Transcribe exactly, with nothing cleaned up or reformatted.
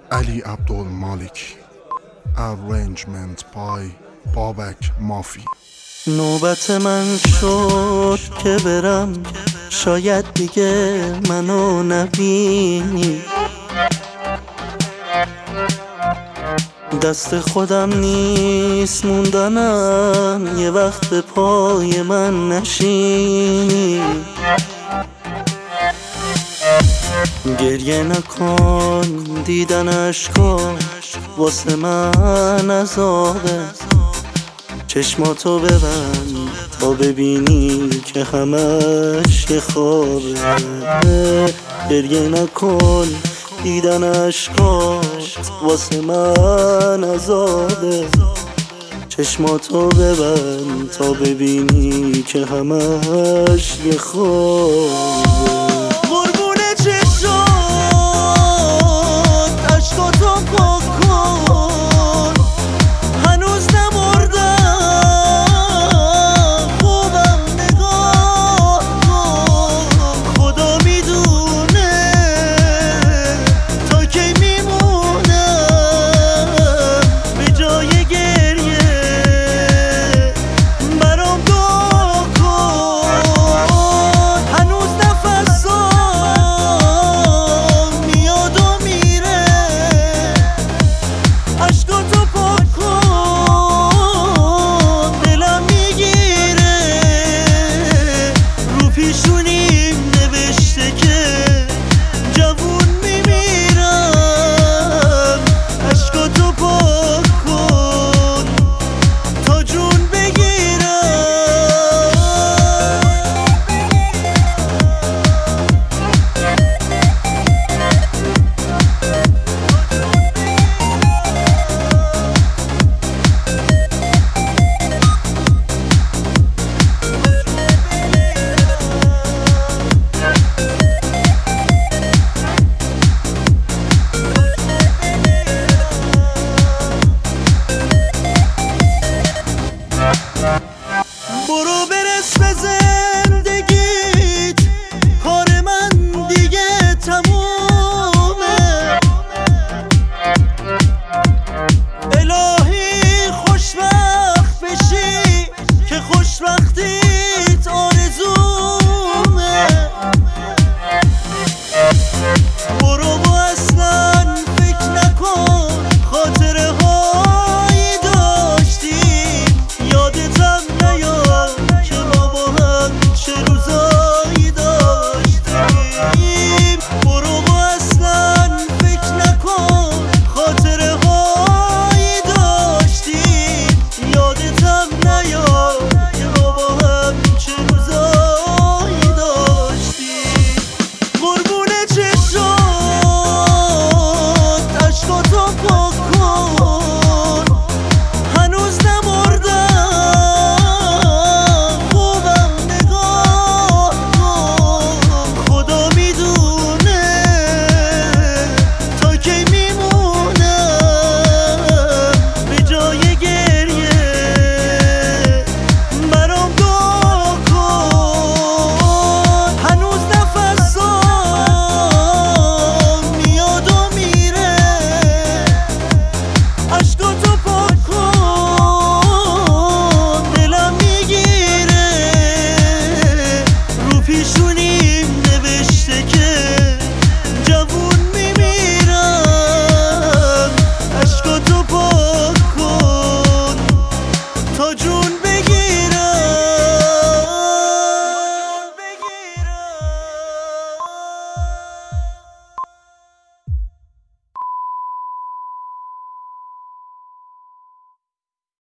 Ali Abdul Malik. Arrangement by Babak Mafi. نوبت من شد که برم، شاید دیگه منو نبینی. دست خودم نیست موندنم، یه وقت به پای من نشینی. گریه نکن، دیدن اشکات واسه من عذابه. چشماتو ببند تا ببینی که همش یه خوابه. گریه نکن، دیدن اشکات واسه من عذابه. چشماتو ببند تا ببینی که همش یه خوابه. برو برس به زندگیت، کار من دیگه تمومه. الهی خوشبخت بشی که خوشبختیت آرزومه. برو و اصلا فکر نکن، خاطره هایی داشتیم یادتم نیاد که ما با هم چه روزایی داشتیم. برو و اصلا فکر نکن، خاطره هایی داشتیم یادتم نیاد که ما با هم چه روزایی داشتیم. قربون چشات اشکاتو پاک کن، هنوز نمردم خوبم نگاه کن. خدا میدونه تا کی میمونم به جای گریه، برام دعا کن. هنوز نفسام میاد و میره، اشکاتو پاک کن، دلم میگیره. رو پیشونیم نوشته که جوون میمیرم. اشکاتو پاک کن تا جون